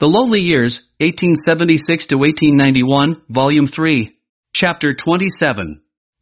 The Lowly Years, 1876 to 1891, Volume 3. Chapter 27.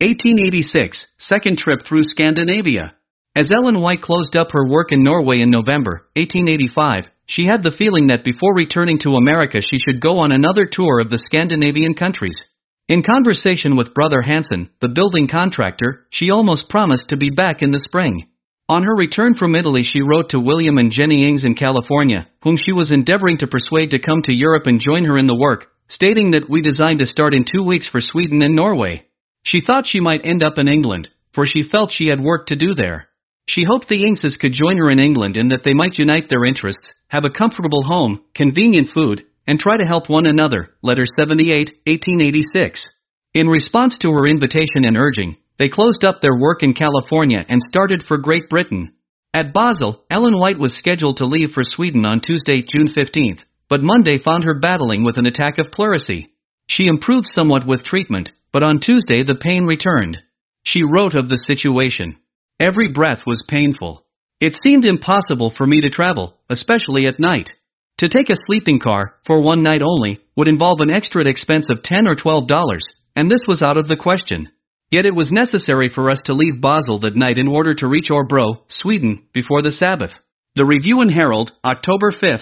1886, Second Trip Through Scandinavia. As Ellen White closed up her work in Norway in November, 1885, she had the feeling that before returning to America she should go on another tour of the Scandinavian countries. In conversation with Brother Hansen, the building contractor, she almost promised to be back in the spring. On her return from Italy she wrote to William and Jenny Ings in California, whom she was endeavoring to persuade to come to Europe and join her in the work, stating that we designed to start in 2 weeks for Sweden and Norway. She thought she might end up in England, for she felt she had work to do there. She hoped the Inkses could join her in England and that they might unite their interests, have a comfortable home, convenient food, and try to help one another. Letter 78, 1886. In response to her invitation and urging, they closed up their work in California and started for Great Britain. At Basel, Ellen White was scheduled to leave for Sweden on Tuesday, June 15th, but Monday found her battling with an attack of pleurisy. She improved somewhat with treatment, but on Tuesday the pain returned. She wrote of the situation. Every breath was painful. It seemed impossible for me to travel, especially at night. To take a sleeping car, for one night only, would involve an extra expense of $10 or $12, and this was out of the question. Yet it was necessary for us to leave Basel that night in order to reach Örebro, Sweden, before the Sabbath. The Review and Herald, October 5,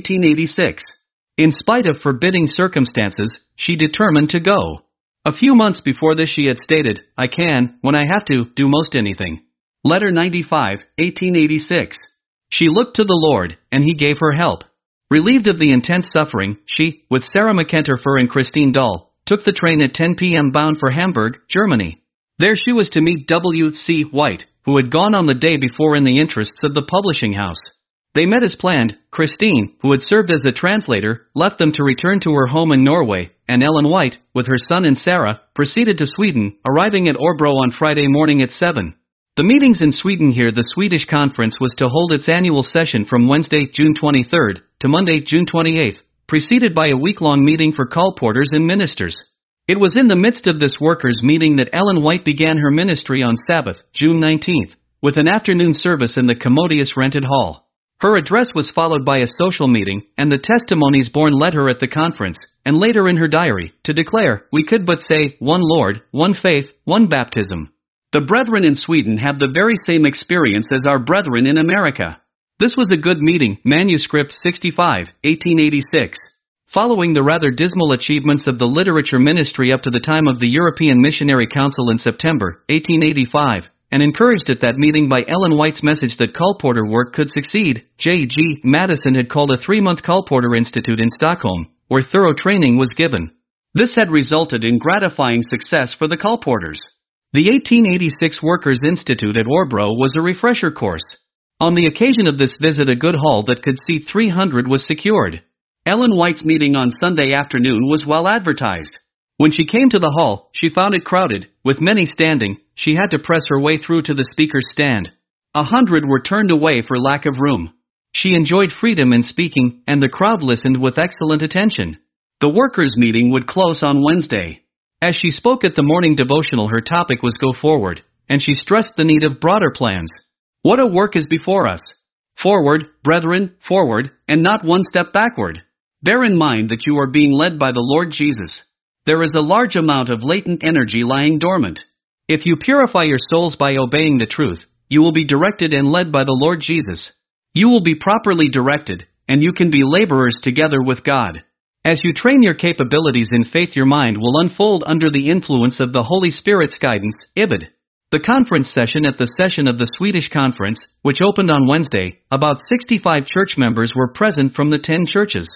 1886. In spite of forbidding circumstances, she determined to go. A few months before this she had stated, "I can, when I have to, do most anything." Letter 95, 1886. She looked to the Lord, and He gave her help. Relieved of the intense suffering, she, with Sarah McEnterfer and Christine Dahl, took the train at 10 p.m. bound for Hamburg, Germany. There she was to meet W.C. White, who had gone on the day before in the interests of the publishing house. They met as planned. Christine, who had served as the translator, left them to return to her home in Norway, and Ellen White, with her son and Sarah, proceeded to Sweden, arriving at Örebro on Friday morning at 7. The meetings in Sweden here. The Swedish Conference was to hold its annual session from Wednesday, June 23rd, to Monday, June 28th, preceded by a week-long meeting for colporteurs and ministers. It was in the midst of this workers' meeting that Ellen White began her ministry on Sabbath, June 19th, with an afternoon service in the commodious rented hall. Her address was followed by a social meeting, and the testimonies borne led her at the conference, and later in her diary, to declare, "We could but say, one Lord, one faith, one baptism." The brethren in Sweden have the very same experience as our brethren in America. This was a good meeting. Manuscript 65, 1886. Following the rather dismal achievements of the literature ministry up to the time of the European Missionary Council in September, 1885, and encouraged at that meeting by Ellen White's message that colporteur work could succeed, J.G. Madison had called a 3-month colporteur institute in Stockholm, where thorough training was given. This had resulted in gratifying success for the colporteurs. The 1886 Workers' Institute at Örebro was a refresher course. On the occasion of this visit a good hall that could seat 300 was secured. Ellen White's meeting on Sunday afternoon was well advertised. When she came to the hall, she found it crowded, with many standing. She had to press her way through to the speaker's stand. 100 were turned away for lack of room. She enjoyed freedom in speaking, and the crowd listened with excellent attention. The workers' meeting would close on Wednesday. As she spoke at the morning devotional her topic was Go Forward, and she stressed the need of broader plans. What a work is before us! Forward, brethren, forward, and not one step backward. Bear in mind that you are being led by the Lord Jesus. There is a large amount of latent energy lying dormant. If you purify your souls by obeying the truth, you will be directed and led by the Lord Jesus. You will be properly directed, and you can be laborers together with God. As you train your capabilities in faith, your mind will unfold under the influence of the Holy Spirit's guidance. Ibid. The conference session. At the session of the Swedish Conference, which opened on Wednesday, about 65 church members were present from the 10 churches.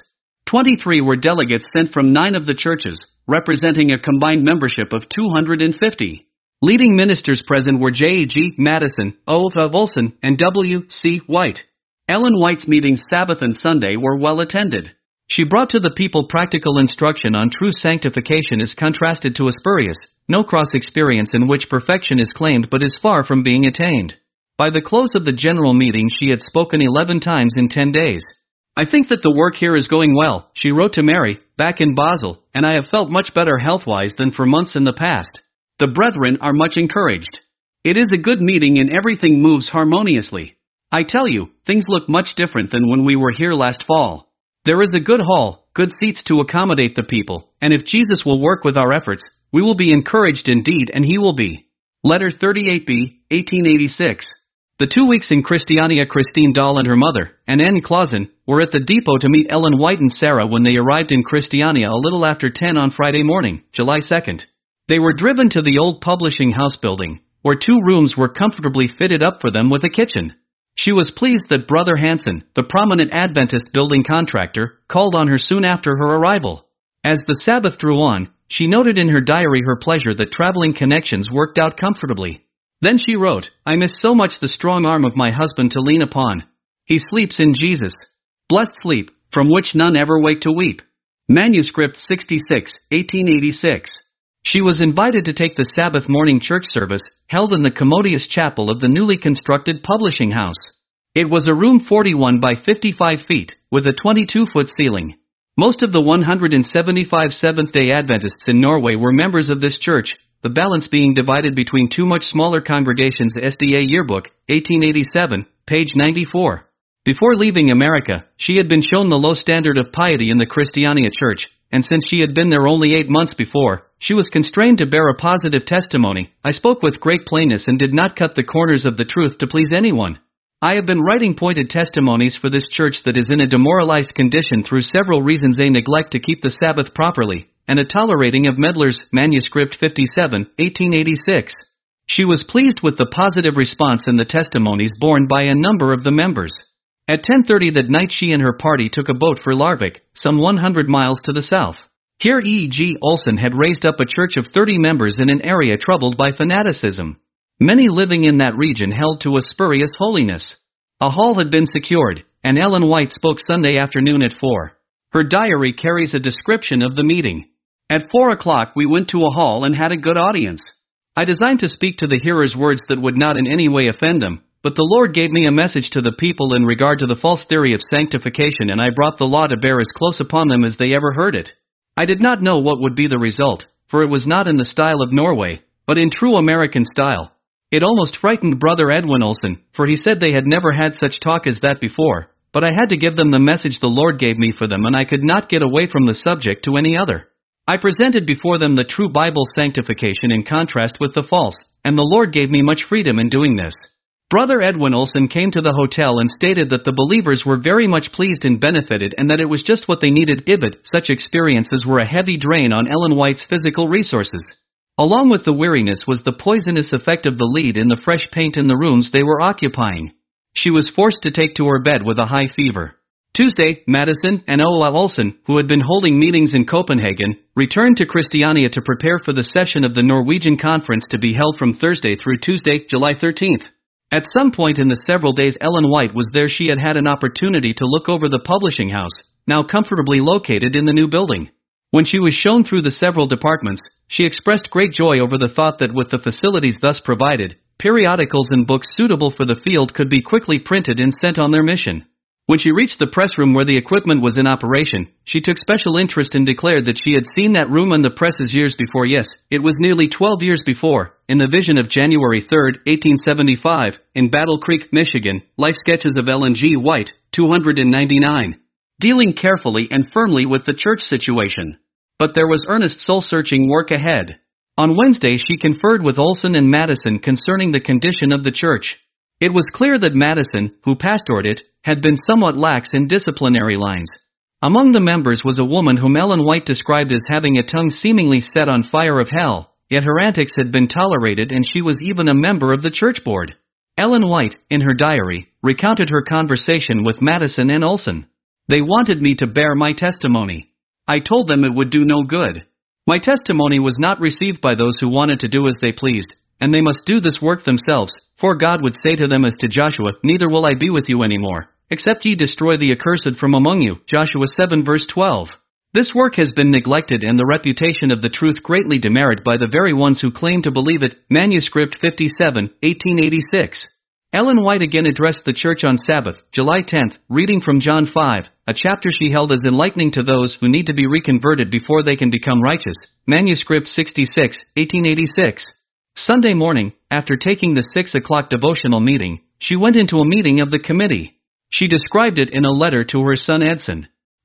23 were delegates sent from 9 of the churches, representing a combined membership of 250. Leading ministers present were J.G. Madison, O. Olson, and W.C. White. Ellen White's meetings Sabbath and Sunday were well attended. She brought to the people practical instruction on true sanctification as contrasted to a spurious, no-cross experience in which perfection is claimed but is far from being attained. By the close of the general meeting she had spoken 11 times in 10 days. "I think that the work here is going well," she wrote to Mary, back in Basel, "and I have felt much better health-wise than for months in the past. The brethren are much encouraged. It is a good meeting and everything moves harmoniously. I tell you, things look much different than when we were here last fall. There is a good hall, good seats to accommodate the people, and if Jesus will work with our efforts, we will be encouraged indeed and he will be. Letter 38B, 1886. The 2 weeks in Christiania, Christine Dahl and her mother, and Anne Clausen, were at the depot to meet Ellen White and Sarah when they arrived in Christiania a little after 10 on Friday morning, July 2nd. They were driven to the old publishing house building, where 2 rooms were comfortably fitted up for them with a kitchen. She was pleased that Brother Hanson, the prominent Adventist building contractor, called on her soon after her arrival. As the Sabbath drew on, she noted in her diary her pleasure that traveling connections worked out comfortably. Then she wrote, "I miss so much the strong arm of my husband to lean upon. He sleeps in Jesus. Blessed sleep, from which none ever wake to weep." Manuscript 66, 1886. She was invited to take the Sabbath morning church service, held in the commodious chapel of the newly constructed publishing house. It was a room 41 by 55 feet, with a 22-foot ceiling. Most of the 175 Seventh-day Adventists in Norway were members of this church, the balance being divided between 2 much smaller congregations. SDA Yearbook, 1887, page 94. Before leaving America, she had been shown the low standard of piety in the Christiania Church, and since she had been there only 8 months before, she was constrained to bear a positive testimony. "I spoke with great plainness and did not cut the corners of the truth to please anyone. I have been writing pointed testimonies for this church that is in a demoralized condition through several reasons: a neglect to keep the Sabbath properly, and a tolerating of meddlers." Manuscript 57, 1886. She was pleased with the positive response and the testimonies borne by a number of the members. At 10:30 that night she and her party took a boat for Larvik, some 100 miles to the south. Here E.G. Olson had raised up a church of 30 members in an area troubled by fanaticism. Many living in that region held to a spurious holiness. A hall had been secured, and Ellen White spoke Sunday afternoon at 4. Her diary carries a description of the meeting. "At 4 o'clock we went to a hall and had a good audience. I designed to speak to the hearers words that would not in any way offend them, but the Lord gave me a message to the people in regard to the false theory of sanctification, and I brought the law to bear as close upon them as they ever heard it. I did not know what would be the result, for it was not in the style of Norway, but in true American style. It almost frightened Brother Edwin Olson, for he said they had never had such talk as that before, but I had to give them the message the Lord gave me for them, and I could not get away from the subject to any other. I presented before them the true Bible sanctification in contrast with the false, and the Lord gave me much freedom in doing this." Brother Edwin Olson came to the hotel and stated that the believers were very much pleased and benefited, and that it was just what they needed. Such experiences were a heavy drain on Ellen White's physical resources. Along with the weariness was the poisonous effect of the lead in the fresh paint in the rooms they were occupying. She was forced to take to her bed with a high fever. Tuesday, Madison and Ola Olson, who had been holding meetings in Copenhagen, returned to Christiania to prepare for the session of the Norwegian Conference to be held from Thursday through Tuesday, July 13th. At some point in the several days Ellen White was there, she had had an opportunity to look over the publishing house, now comfortably located in the new building. When she was shown through the several departments, she expressed great joy over the thought that with the facilities thus provided, periodicals and books suitable for the field could be quickly printed and sent on their mission. When she reached the press room where the equipment was in operation, she took special interest and declared that she had seen that room and the presses years before. Yes, it was nearly 12 years before, in the vision of January 3, 1875, in Battle Creek, Michigan. Life Sketches of Ellen G. White, 299. Dealing carefully and firmly with the church situation. But there was earnest soul-searching work ahead. On Wednesday she conferred with Olson and Madison concerning the condition of the church. It was clear that Madison, who pastored it, had been somewhat lax in disciplinary lines. Among the members was a woman whom Ellen White described as having a tongue seemingly set on fire of hell, yet her antics had been tolerated and she was even a member of the church board. Ellen White, in her diary, recounted her conversation with Madison and Olson. "They wanted me to bear my testimony. I told them it would do no good. My testimony was not received by those who wanted to do as they pleased, and they must do this work themselves, for God would say to them as to Joshua, 'Neither will I be with you any more, except ye destroy the accursed from among you.' Joshua 7 verse 12. This work has been neglected and the reputation of the truth greatly demerited by the very ones who claim to believe it." Manuscript 57, 1886. Ellen White again addressed the church on Sabbath, July 10, reading from John 5, a chapter she held as enlightening to those who need to be reconverted before they can become righteous. Manuscript 66, 1886. Sunday morning, after taking the 6 o'clock devotional meeting, she went into a meeting of the committee. She described it in a letter to her son Edson.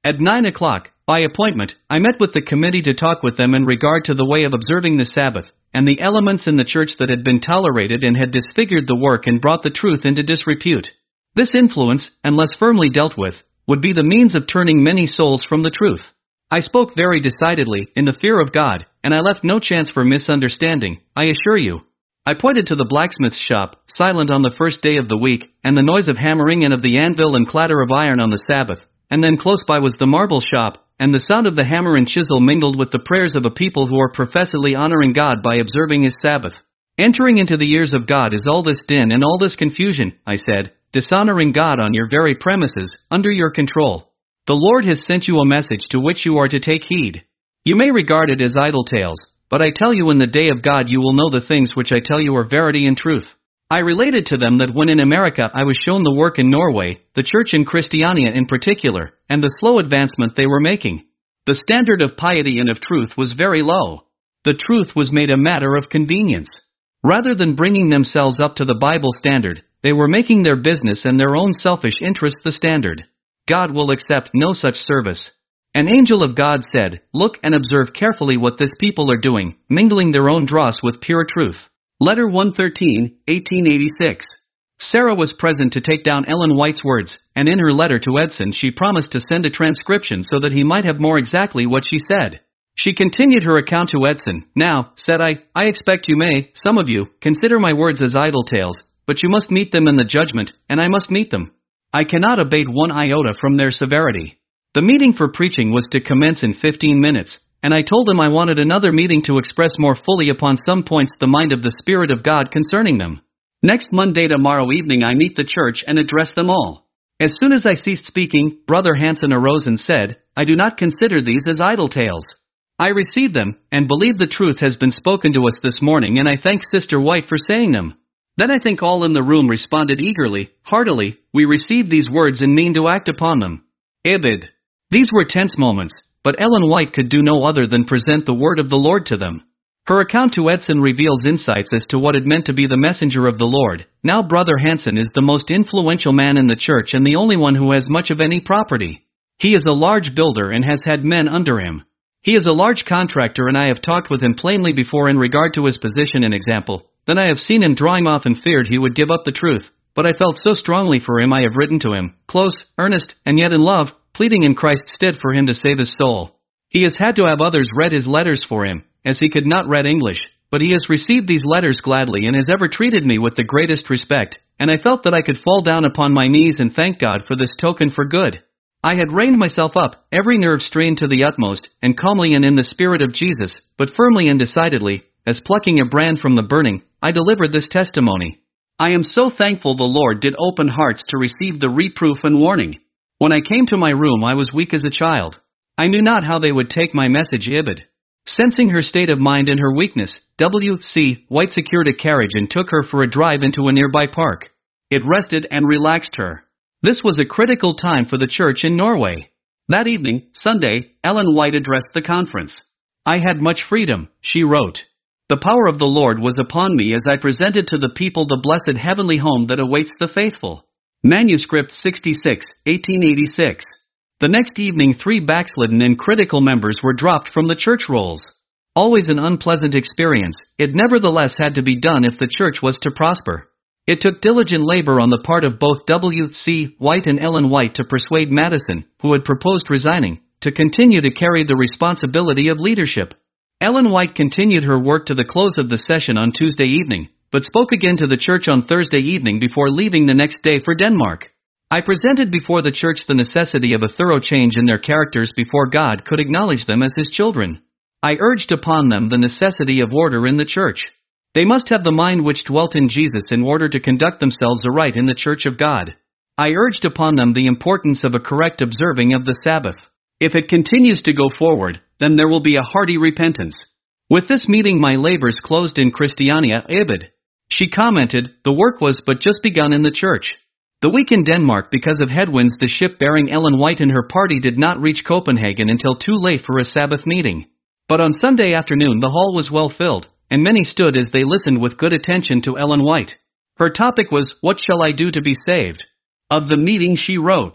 At 9 o'clock, by appointment, I met with the committee to talk with them in regard to the way of observing the Sabbath, and the elements in the church that had been tolerated and had disfigured the work and brought the truth into disrepute. This influence, unless firmly dealt with, would be the means of turning many souls from the truth. I spoke very decidedly, in the fear of God, and I left no chance for misunderstanding, I assure you. I pointed to the blacksmith's shop, silent on the first day of the week, and the noise of hammering and of the anvil and clatter of iron on the Sabbath, and then close by was the marble shop, and the sound of the hammer and chisel mingled with the prayers of a people who are professedly honoring God by observing His Sabbath. Entering into the ears of God is all this din and all this confusion, I said, dishonoring God on your very premises, under your control. The Lord has sent you a message to which you are to take heed. You may regard it as idle tales, but I tell you in the day of God you will know the things which I tell you are verity and truth. I related to them that when in America I was shown the work in Norway, the church in Christiania in particular, and the slow advancement they were making. The standard of piety and of truth was very low. The truth was made a matter of convenience. Rather than bringing themselves up to the Bible standard, they were making their business and their own selfish interest the standard. God will accept no such service. An angel of God said, "Look and observe carefully what this people are doing, mingling their own dross with pure truth." Letter 113, 1886. Sarah was present to take down Ellen White's words, and in her letter to Edson she promised to send a transcription so that he might have more exactly what she said. She continued her account to Edson. "Now," said I expect you may, some of you, consider my words as idle tales, but you must meet them in the judgment, and I must meet them. I cannot abate one iota from their severity. The meeting for preaching was to commence in 15 minutes, and I told them I wanted another meeting to express more fully upon some points the mind of the Spirit of God concerning them. Next Monday tomorrow evening I meet the church and address them all. As soon as I ceased speaking, Brother Hanson arose and said, "I do not consider these as idle tales. I received them, and believe the truth has been spoken to us this morning, and I thank Sister White for saying them." Then I think all in the room responded eagerly, heartily, "We receive these words and mean to act upon them." Ibid. These were tense moments, but Ellen White could do no other than present the word of the Lord to them. Her account to Edson reveals insights as to what it meant to be the messenger of the Lord. Now Brother Hanson is the most influential man in the church and the only one who has much of any property. He is a large builder and has had men under him. He is a large contractor, and I have talked with him plainly before in regard to his position and example. Then I have seen him drawing off and feared he would give up the truth, but I felt so strongly for him I have written to him, close, earnest, and yet in love, pleading in Christ's stead for him to save his soul. He has had to have others read his letters for him, as he could not read English, but he has received these letters gladly and has ever treated me with the greatest respect, and I felt that I could fall down upon my knees and thank God for this token for good. I had reined myself up, every nerve strained to the utmost, and calmly and in the spirit of Jesus, but firmly and decidedly, as plucking a brand from the burning, I delivered this testimony. I am so thankful the Lord did open hearts to receive the reproof and warning. When I came to my room I was weak as a child. I knew not how they would take my message. Ibid. Sensing her state of mind and her weakness, W.C. White secured a carriage and took her for a drive into a nearby park. It rested and relaxed her. This was a critical time for the church in Norway. That evening, Sunday, Ellen White addressed the conference. "I had much freedom," she wrote. "The power of the Lord was upon me as I presented to the people the blessed heavenly home that awaits the faithful." Manuscript 66, 1886. The next evening 3 backslidden and critical members were dropped from the church rolls. Always an unpleasant experience, it nevertheless had to be done if the church was to prosper. It took diligent labor on the part of both W.C. White and Ellen White to persuade Madison, who had proposed resigning, to continue to carry the responsibility of leadership. Ellen White continued her work to the close of the session on Tuesday evening, but spoke again to the church on Thursday evening before leaving the next day for Denmark. I presented before the church the necessity of a thorough change in their characters before God could acknowledge them as His children. I urged upon them the necessity of order in the church. They must have the mind which dwelt in Jesus in order to conduct themselves aright in the church of God. I urged upon them the importance of a correct observing of the Sabbath. If it continues to go forward, then there will be a hearty repentance. With this meeting my labors closed in Christiania. Ibid. She commented, "The work was but just begun in the church." The week in Denmark, because of headwinds, the ship bearing Ellen White and her party did not reach Copenhagen until too late for a Sabbath meeting. But on Sunday afternoon the hall was well filled, and many stood as they listened with good attention to Ellen White. Her topic was, "What shall I do to be saved?" Of the meeting she wrote,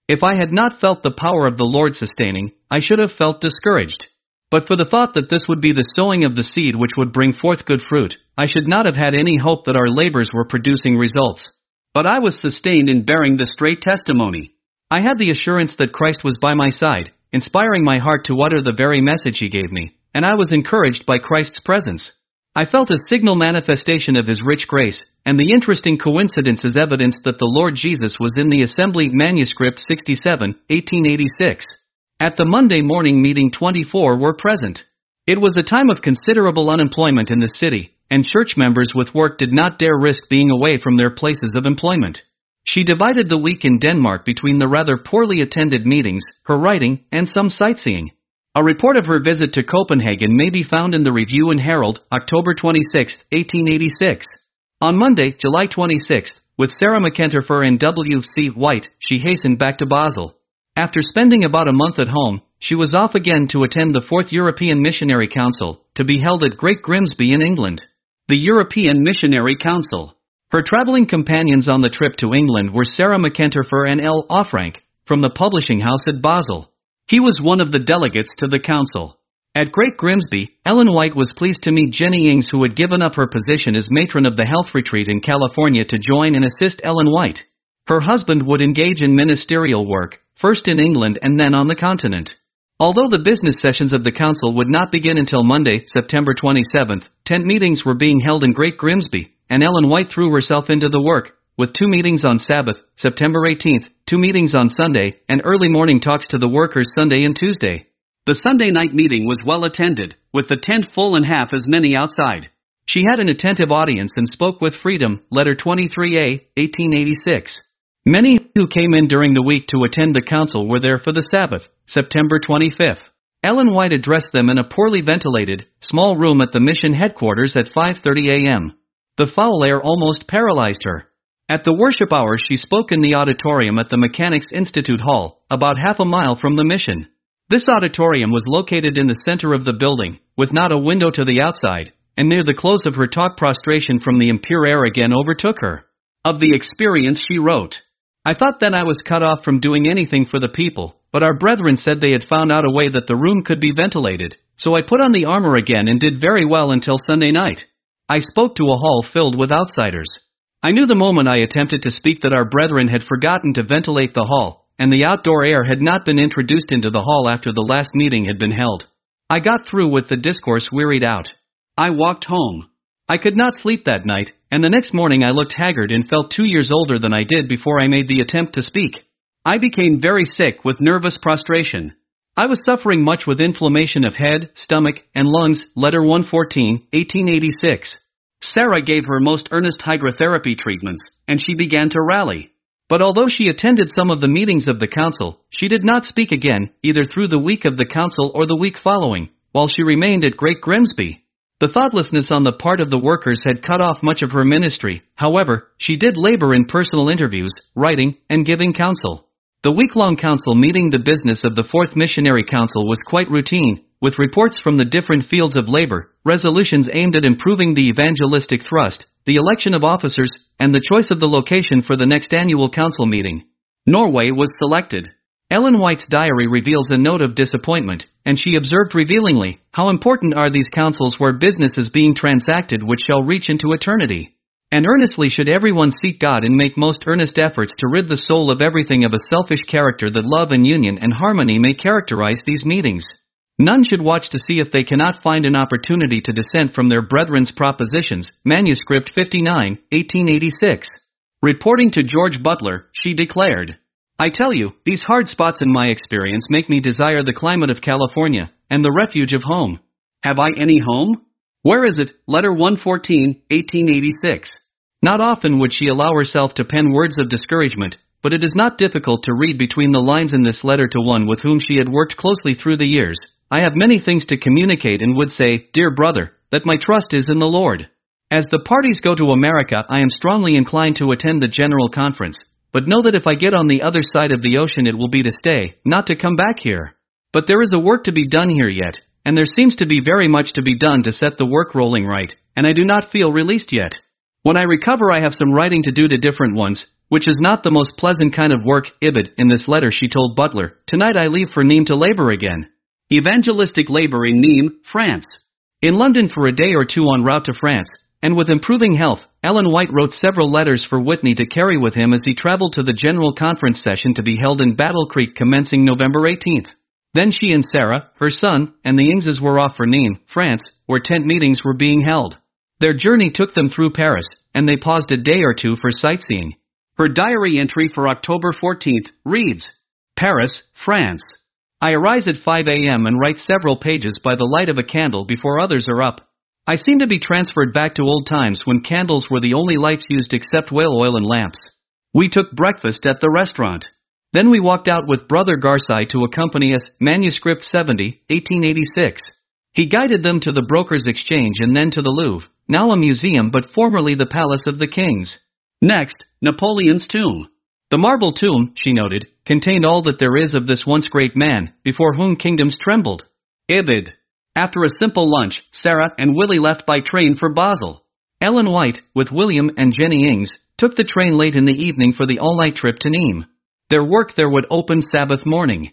If I had not felt the power of the Lord sustaining, I should have felt discouraged. But for the thought that this would be the sowing of the seed which would bring forth good fruit, I should not have had any hope that our labors were producing results. But I was sustained in bearing the straight testimony. I had the assurance that Christ was by my side, inspiring my heart to utter the very message he gave me, and I was encouraged by Christ's presence. I felt a signal manifestation of his rich grace, and the interesting coincidence is evidence that the Lord Jesus was in the Assembly Manuscript 67, 1886. At the Monday morning meeting 24 were present. It was a time of considerable unemployment in the city, and church members with work did not dare risk being away from their places of employment. She divided the week in Denmark between the rather poorly attended meetings, her writing, and some sightseeing. A report of her visit to Copenhagen may be found in the Review and Herald, October 26, 1886. On Monday, July 26, with Sarah McEntrefer and W.C. White, she hastened back to Basel. After spending about a month at home, she was off again to attend the Fourth European Missionary Council, to be held at Great Grimsby in England. The European Missionary Council. Her traveling companions on the trip to England were Sarah McEntrefer and L. Offrank, from the publishing house at Basel. He was one of the delegates to the council. At Great Grimsby, Ellen White was pleased to meet Jenny Ings, who had given up her position as matron of the health retreat in California to join and assist Ellen White. Her husband would engage in ministerial work, first in England and then on the continent. Although the business sessions of the council would not begin until Monday, September 27th, tent meetings were being held in Great Grimsby, and Ellen White threw herself into the work, with 2 meetings on Sabbath, September 18th, 2 meetings on Sunday, and early morning talks to the workers Sunday and Tuesday. The Sunday night meeting was well attended, with the tent full and half as many outside. She had an attentive audience and spoke with freedom, Letter 23A, 1886. Many who came in during the week to attend the council were there for the Sabbath, September 25th. Ellen White addressed them in a poorly ventilated, small room at the mission headquarters at 5:30 a.m. The foul air almost paralyzed her. At the worship hour she spoke in the auditorium at the Mechanics Institute Hall, about half a mile from the mission. This auditorium was located in the center of the building, with not a window to the outside, and near the close of her talk prostration from the impure air again overtook her. Of the experience she wrote, "I thought then I was cut off from doing anything for the people, but our brethren said they had found out a way that the room could be ventilated, so I put on the armor again and did very well until Sunday night. I spoke to a hall filled with outsiders. I knew the moment I attempted to speak that our brethren had forgotten to ventilate the hall, and the outdoor air had not been introduced into the hall after the last meeting had been held. I got through with the discourse wearied out. I walked home. I could not sleep that night, and the next morning I looked haggard and felt 2 years older than I did before I made the attempt to speak. I became very sick with nervous prostration. I was suffering much with inflammation of head, stomach, and lungs, Letter 114, 1886. Sarah gave her most earnest hydrotherapy treatments, and she began to rally. But although she attended some of the meetings of the council, she did not speak again, either through the week of the council or the week following, while she remained at Great Grimsby. The thoughtlessness on the part of the workers had cut off much of her ministry. However, she did labor in personal interviews, writing, and giving counsel. The week-long council meeting, the business of the Fourth Missionary Council, was quite routine, with reports from the different fields of labor, resolutions aimed at improving the evangelistic thrust, the election of officers, and the choice of the location for the next annual council meeting. Norway was selected. Ellen White's diary reveals a note of disappointment, and she observed revealingly, "How important are these councils where business is being transacted which shall reach into eternity. And earnestly should everyone seek God and make most earnest efforts to rid the soul of everything of a selfish character, that love and union and harmony may characterize these meetings. None should watch to see if they cannot find an opportunity to dissent from their brethren's propositions." Manuscript 59, 1886. Reporting to George Butler, she declared, "I tell you, these hard spots in my experience make me desire the climate of California, and the refuge of home. Have I any home? Where is it?" Letter 114, 1886. Not often would she allow herself to pen words of discouragement, but it is not difficult to read between the lines in this letter to one with whom she had worked closely through the years. "I have many things to communicate and would say, dear brother, that my trust is in the Lord. As the parties go to America, I am strongly inclined to attend the General Conference, but know that if I get on the other side of the ocean it will be to stay, not to come back here. But there is a work to be done here yet, and there seems to be very much to be done to set the work rolling right, and I do not feel released yet. When I recover I have some writing to do to different ones, which is not the most pleasant kind of work, Ibid. In this letter she told Butler, "Tonight I leave for Nîmes to labor again. Evangelistic labor in Nîmes, France." In London for a day or two en route to France, and with improving health, Ellen White wrote several letters for Whitney to carry with him as he traveled to the General Conference session to be held in Battle Creek commencing November 18th. Then she and Sarah, her son, and the Ingses were off for Nîmes, France, where tent meetings were being held. Their journey took them through Paris, and they paused a day or two for sightseeing. Her diary entry for October 14th reads, "Paris, France. I arise at 5 a.m. and write several pages by the light of a candle before others are up. I seem to be transferred back to old times when candles were the only lights used except whale oil and lamps. We took breakfast at the restaurant. Then we walked out with Brother Garside to accompany us, Manuscript 70, 1886. He guided them to the Brokers' Exchange and then to the Louvre, now a museum but formerly the Palace of the Kings. Next, Napoleon's tomb. The marble tomb, she noted, contained all that there is of this once great man, before whom kingdoms trembled." Ibid. After a simple lunch, Sarah and Willie left by train for Basel. Ellen White, with William and Jenny Ings, took the train late in the evening for the all-night trip to Nîmes. Their work there would open Sabbath morning.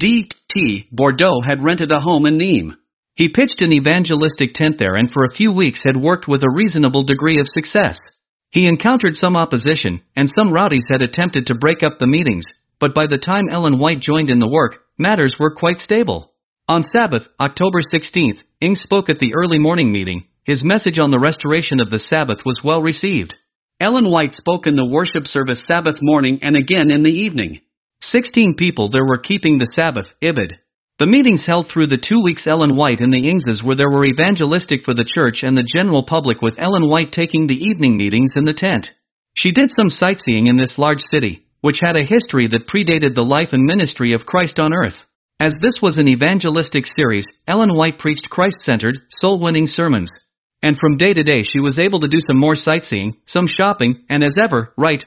D.T. Bordeaux had rented a home in Nîmes. He pitched an evangelistic tent there and for a few weeks had worked with a reasonable degree of success. He encountered some opposition, and some rowdies had attempted to break up the meetings, but by the time Ellen White joined in the work, matters were quite stable. On Sabbath, October 16th, Ings spoke at the early morning meeting. His message on the restoration of the Sabbath was well received. Ellen White spoke in the worship service Sabbath morning and again in the evening. 16 people there were keeping the Sabbath, Ibid. The meetings held through the 2 weeks Ellen White and the Ingses were there were evangelistic for the church and the general public, with Ellen White taking the evening meetings in the tent. She did some sightseeing in this large city, which had a history that predated the life and ministry of Christ on earth. As this was an evangelistic series, Ellen White preached Christ-centered, soul-winning sermons. And from day to day she was able to do some more sightseeing, some shopping, and as ever, write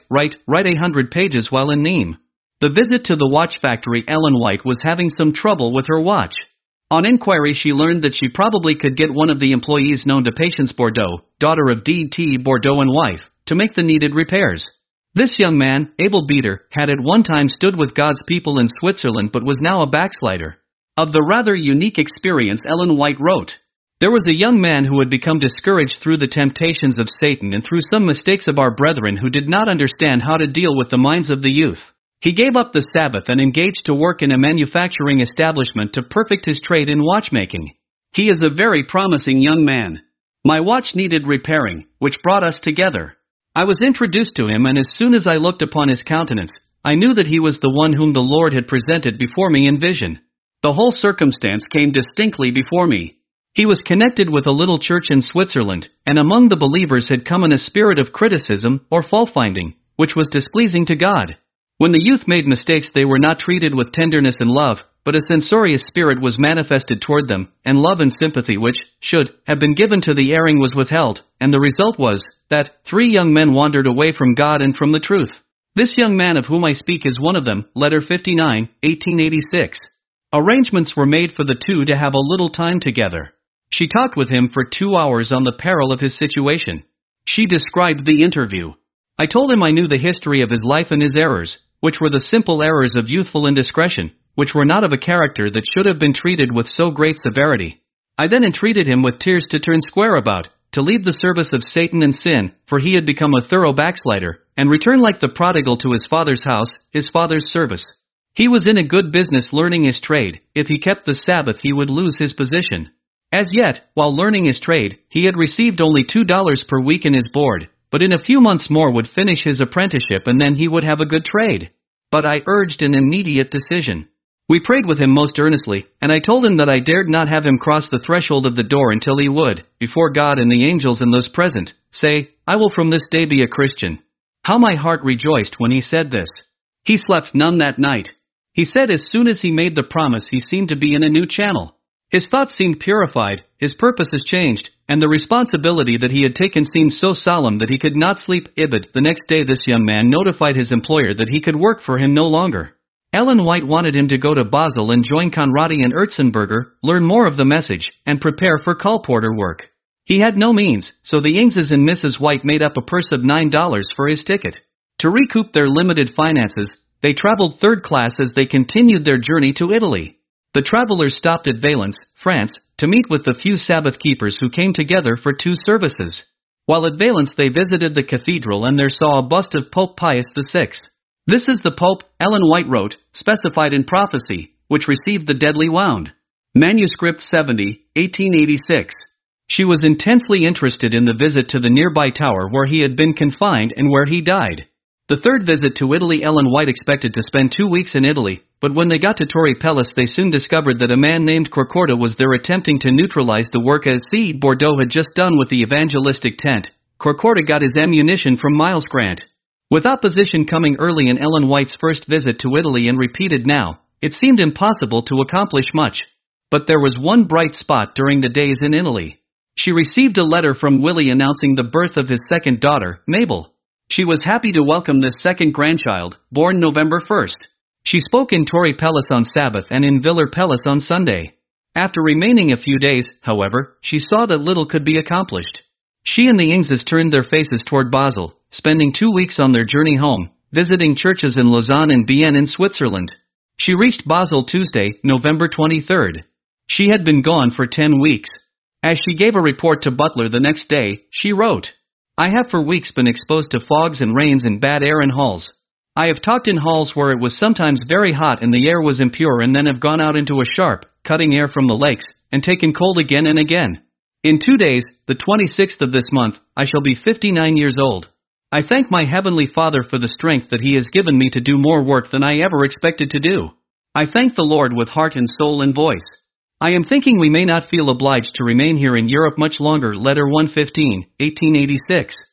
100 pages while in Nîmes. The visit to the watch factory, Ellen White was having some trouble with her watch. On inquiry she learned that she probably could get one of the employees known to Patience Bordeaux, daughter of D.T. Bordeaux and wife, to make the needed repairs. This young man, Abel Beater, had at one time stood with God's people in Switzerland but was now a backslider. Of the rather unique experience Ellen White wrote, "There was a young man who had become discouraged through the temptations of Satan and through some mistakes of our brethren who did not understand how to deal with the minds of the youth. He gave up the Sabbath and engaged to work in a manufacturing establishment to perfect his trade in watchmaking. He is a very promising young man. My watch needed repairing, which brought us together. I was introduced to him, and as soon as I looked upon his countenance, I knew that he was the one whom the Lord had presented before me in vision. The whole circumstance came distinctly before me. He was connected with a little church in Switzerland, and among the believers had come in a spirit of criticism or fault-finding, which was displeasing to God. When the youth made mistakes, they were not treated with tenderness and love, but a censorious spirit was manifested toward them, and love and sympathy which should have been given to the erring was withheld, and the result was that 3 young men wandered away from God and from the truth. This young man of whom I speak is one of them." Letter 59, 1886. Arrangements were made for the two to have a little time together. She talked with him for 2 hours on the peril of his situation. She described the interview. "I told him I knew the history of his life and his errors, which were the simple errors of youthful indiscretion, which were not of a character that should have been treated with so great severity. I then entreated him with tears to turn square about, to leave the service of Satan and sin, for he had become a thorough backslider, and return like the prodigal to his father's house, his father's service. He was in a good business learning his trade. If he kept the Sabbath he would lose his position. As yet, while learning his trade, he had received only $2 per week in his board, but in a few months more would finish his apprenticeship and then he would have a good trade. But I urged an immediate decision. We prayed with him most earnestly, and I told him that I dared not have him cross the threshold of the door until he would, before God and the angels and those present, say, 'I will from this day be a Christian.' How my heart rejoiced when he said this. He slept none that night. He said as soon as he made the promise he seemed to be in a new channel. His thoughts seemed purified, his purposes changed, and the responsibility that he had taken seemed so solemn that he could not sleep. Ibid. The next day this young man notified his employer that he could work for him no longer. Ellen White wanted him to go to Basel and join Conradi and Erzenberger, learn more of the message, and prepare for colporteur work. He had no means, so the Ingses and Mrs. White made up a purse of $9 for his ticket. To recoup their limited finances, they traveled third class as they continued their journey to Italy. The travelers stopped at Valence, France, to meet with the few Sabbath keepers who came together for 2 services. While at Valence they visited the cathedral and there saw a bust of Pope Pius VI. This is the Pope, Ellen White wrote, specified in prophecy, which received the deadly wound. Manuscript 70, 1886. She was intensely interested in the visit to the nearby tower where he had been confined and where he died. The third visit to Italy, Ellen White expected to spend 2 weeks in Italy, but when they got to Torre Pellice they soon discovered that a man named Corcorda was there attempting to neutralize the work as C. Bordeaux had just done with the evangelistic tent. Corcorda got his ammunition from Miles Grant. With opposition coming early in Ellen White's first visit to Italy and repeated now, it seemed impossible to accomplish much. But there was one bright spot during the days in Italy. She received a letter from Willie announcing the birth of his second daughter, Mabel. She was happy to welcome this second grandchild, born November 1st. She spoke in Torre Pellice on Sabbath and in Villers Pellice on Sunday. After remaining a few days, however, she saw that little could be accomplished. She and the Ingses turned their faces toward Basel, spending 2 weeks on their journey home, visiting churches in Lausanne and Bienne in Switzerland. She reached Basel Tuesday, November 23rd. She had been gone for 10 weeks. As she gave a report to Butler the next day, she wrote, "I have for weeks been exposed to fogs and rains and bad air in halls. I have talked in halls where it was sometimes very hot and the air was impure and then have gone out into a sharp, cutting air from the lakes, and taken cold again and again. In 2 days, the 26th of this month, I shall be 59 years old. I thank my Heavenly Father for the strength that He has given me to do more work than I ever expected to do. I thank the Lord with heart and soul and voice. I am thinking we may not feel obliged to remain here in Europe much longer." Letter 115, 1886.